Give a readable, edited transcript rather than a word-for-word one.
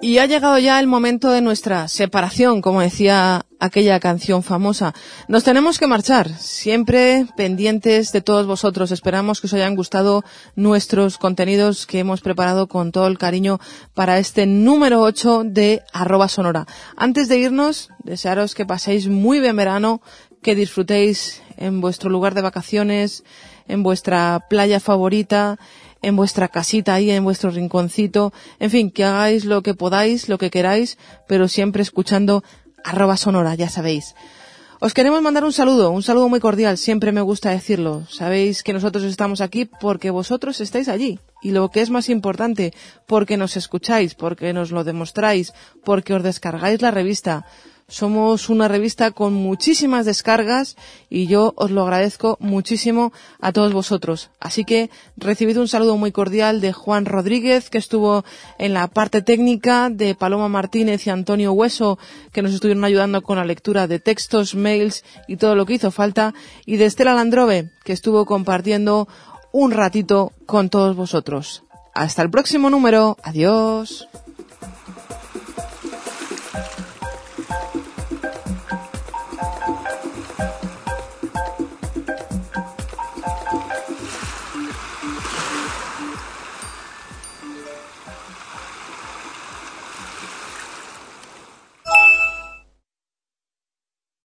Y ha llegado ya el momento de nuestra separación, como decía aquella canción famosa. Nos tenemos que marchar, siempre pendientes de todos vosotros. Esperamos que os hayan gustado nuestros contenidos que hemos preparado con todo el cariño para este número 8 de @sonora. Antes de irnos, desearos que paséis muy bien verano, que disfrutéis en vuestro lugar de vacaciones, en vuestra playa favorita, en vuestra casita ahí, en vuestro rinconcito, en fin, que hagáis lo que podáis, lo que queráis, pero siempre escuchando @sonora, ya sabéis. Os queremos mandar un saludo muy cordial, siempre me gusta decirlo. Sabéis que nosotros estamos aquí porque vosotros estáis allí. Y lo que es más importante, porque nos escucháis, porque nos lo demostráis, porque os descargáis la revista. Somos una revista con muchísimas descargas y yo os lo agradezco muchísimo a todos vosotros. Así que recibid un saludo muy cordial de Juan Rodríguez, que estuvo en la parte técnica, de Paloma Martínez y Antonio Hueso, que nos estuvieron ayudando con la lectura de textos, mails y todo lo que hizo falta, y de Estela Landrove, que estuvo compartiendo un ratito con todos vosotros. Hasta el próximo número. Adiós.